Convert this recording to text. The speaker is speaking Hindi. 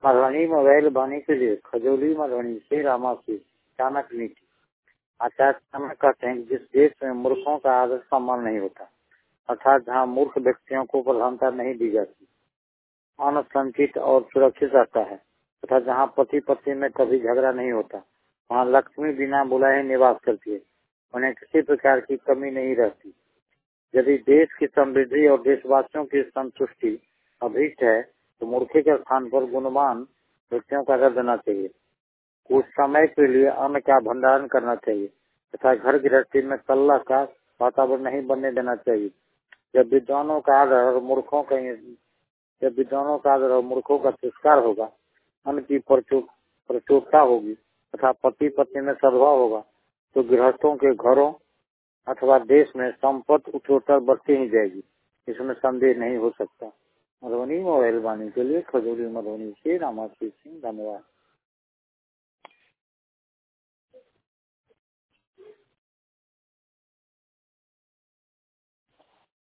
मधुबनी मोबाइल बानी के लिए खजौली मधुबनी से रामासी चाणक नीति। आचार्य चाणक्य कहते हैं कि जिस देश में मूर्खों का आदर सम्मान नहीं होता, अर्थात जहाँ मूर्ख व्यक्तियों को प्रधानता नहीं दी जाती, अनुसंचित और सुरक्षित रहता है तथा जहाँ पति पत्नी में कभी झगड़ा नहीं होता, वहाँ लक्ष्मी बिना बुलाए निवास करती है, उन्हें किसी प्रकार की कमी नहीं रहती। यदि देश की समृद्धि और देशवासियों की संतुष्टि अभीष्ट है तो मूर्खे के स्थान पर गुणवान व्यक्तियों का कर देना चाहिए। कुछ समय के लिए अन्न का भंडारण करना चाहिए तथा घर गृहस्थी में कलह का वातावरण नहीं बनने देना चाहिए। जब विद्वानों का आदर और मूर्खों का तिरस्कार होगा, अन्न की प्रचुरता होगी तथा पति पत्नी में सद्भाव होगा, तो गृहस्थों के घरों अथवा देश में संपत्ति उत्तरोत्तर बढ़ती ही जाएगी, इसमें संदेह नहीं हो सकता। मधुबनी मोबाइल वाणी के लिए खजूरी मधुबनी से रामाश्री सिंह, धन्यवाद।